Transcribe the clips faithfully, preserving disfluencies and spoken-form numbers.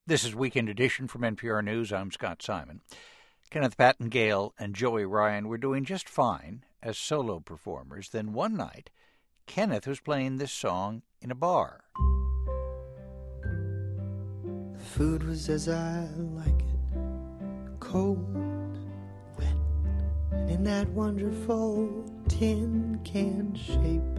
This is Weekend Edition from N P R News. I'm Scott Simon. Kenneth Patton-Gale and Joey Ryan were doing just fine as solo performers. Then one night, Kenneth was playing this song in a bar. The food was as I like it, cold, wet, and in that wonderful tin can shape.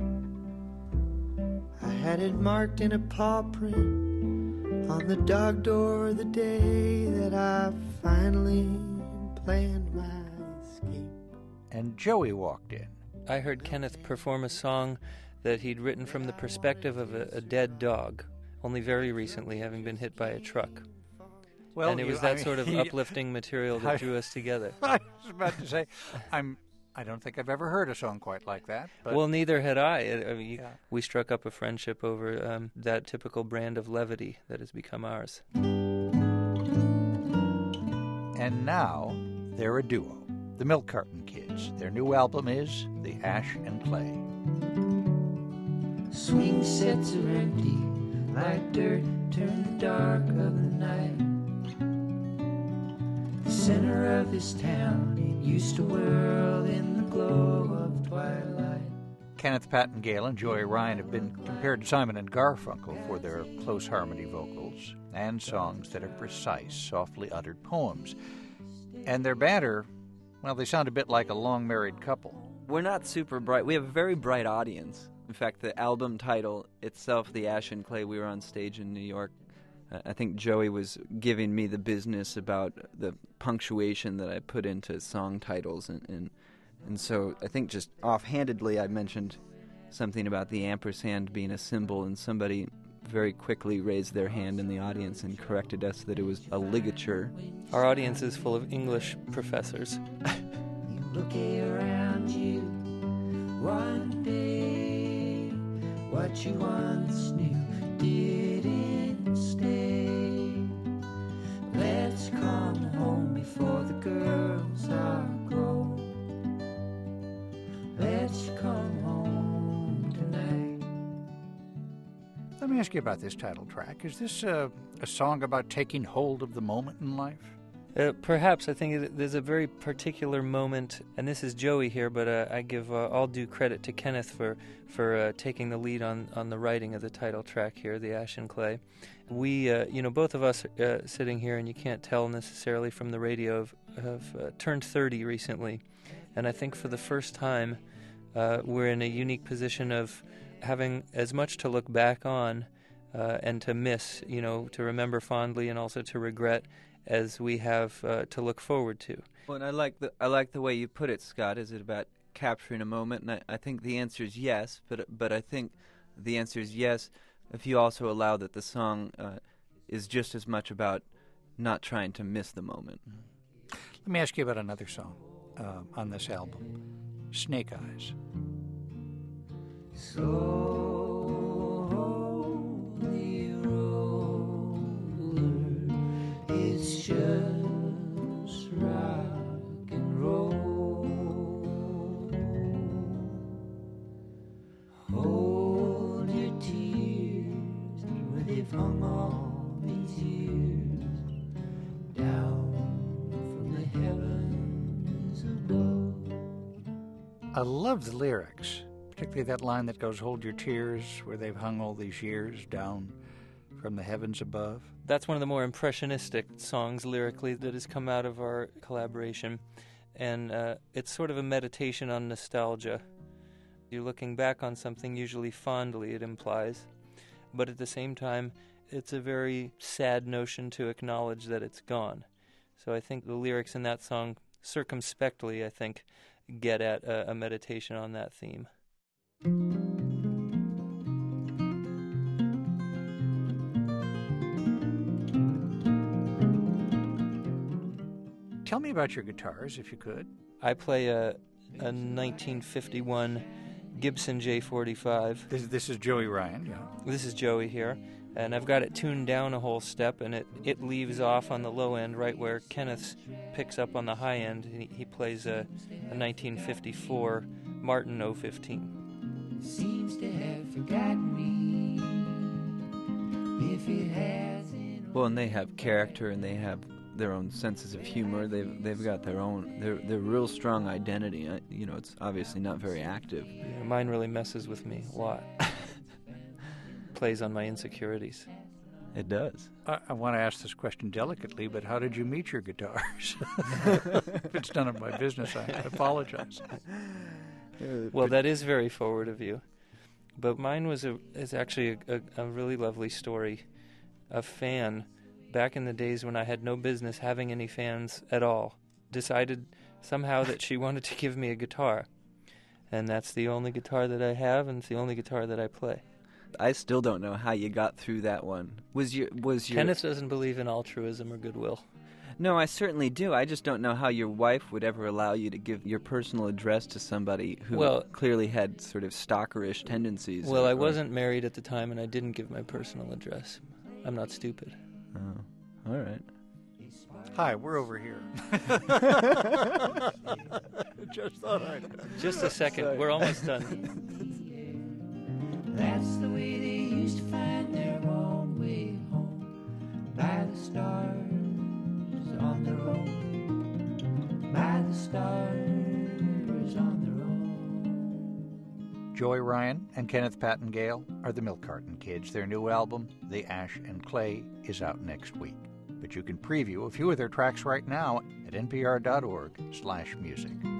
I had it marked in a paw print on the dog door the day that I finally planned my escape. And Joey walked in. I heard Kenneth perform a song that he'd written from the perspective of a, a dead dog, only very recently having been hit by a truck. Well, and it was you, that I mean, sort of he, uplifting material that I, drew us together. I was about to say, I'm... I don't think I've ever heard a song quite like that. But well, neither had I. I mean, yeah. We struck up a friendship over um, that typical brand of levity that has become ours. And now they're a duo, the Milk Carton Kids. Their new album is The Ash and Clay. Swing sets are empty, like dirt, turn the dark of the night. The center of this town, it used to whirl in the glow of twilight. Kenneth Patton-Gale and Joey Ryan have been compared to Simon and Garfunkel for their close harmony vocals and songs that are precise, softly uttered poems. And their banter, well, they sound a bit like a long-married couple. We're not super bright. We have a very bright audience. In fact, the album title itself, The Ash and Clay, we were on stage in New York. I think Joey was giving me the business about the punctuation that I put into song titles, and, and and so I think just offhandedly I mentioned something about the ampersand being a symbol, and somebody very quickly raised their hand in the audience and corrected us that it was a ligature. Our audience is full of English professors. You look around you one day, what you once knew didn't stay. Let's come home before the girls are grown. Let's come home tonight. Let me ask you about this title track. Is this uh, a song about taking hold of the moment in life? Uh, perhaps. I think it, there's a very particular moment, and this is Joey here, but uh, I give uh, all due credit to Kenneth for for uh, taking the lead on, on the writing of the title track here, The Ash and Clay. We, uh, you know, both of us uh, sitting here, and you can't tell necessarily from the radio, have, have uh, turned thirty recently, and I think for the first time uh, we're in a unique position of having as much to look back on uh, and to miss, you know, to remember fondly and also to regret, as we have uh, to look forward to. Well, and I like the I like the way you put it, Scott. Is it about capturing a moment? And I, I think the answer is yes, but but I think the answer is yes if you also allow that the song uh, is just as much about not trying to miss the moment. Let me ask you about another song uh, on this album, Snake Eyes. So holy roller, it's just rock and roll. Hold your tears where they've hung all these years, down from the heavens above. I love the lyrics, particularly that line that goes, hold your tears where they've hung all these years, down from the heavens above. That's one of the more impressionistic songs lyrically that has come out of our collaboration, and uh, it's sort of a meditation on nostalgia. You're looking back on something, usually fondly, it implies, but at the same time, it's a very sad notion to acknowledge that it's gone. So I think the lyrics in that song, circumspectly, I think, get at a, a meditation on that theme. Tell me about your guitars, if you could. I play a, a nineteen fifty-one Gibson J forty-five. This, this is Joey Ryan, yeah. This is Joey here, and I've got it tuned down a whole step, and it, it leaves off on the low end right where Kenneth picks up on the high end. He, he plays a, a nineteen fifty-four Martin oh fifteen. Seems to have forgotten me. If it hasn't Well, and they have character, and they have their own senses of humor. They've they've got their own their their real strong identity. Uh, you know, it's obviously not very active. Yeah, mine really messes with me a lot. Plays on my insecurities. It does. I, I want to ask this question delicately, but how did you meet your guitars? If it's none of my business, I apologize. Well, that is very forward of you. But mine was a is actually a, a, a really lovely story. A fan, back in the days when I had no business having any fans at all, decided somehow that she wanted to give me a guitar. And that's the only guitar that I have, and it's the only guitar that I play. I still don't know how you got through that one. Was your was your Kenneth doesn't believe in altruism or goodwill. No, I certainly do. I just don't know how your wife would ever allow you to give your personal address to somebody who Well- clearly had sort of stalkerish tendencies. Well, or- I or- wasn't married at the time, and I didn't give my personal address. I'm not stupid. Oh, all right. Hi, we're over here. Just thought I'd... Just a second. Sorry. We're almost done. That's the way they used to find their own way home. By the stars on their own. By the stars on their own. Joey Ryan and Kenneth Patton Gale are the Milk Carton Kids. Their new album, The Ash and Clay, is out next week. But you can preview a few of their tracks right now at npr dot org slash music.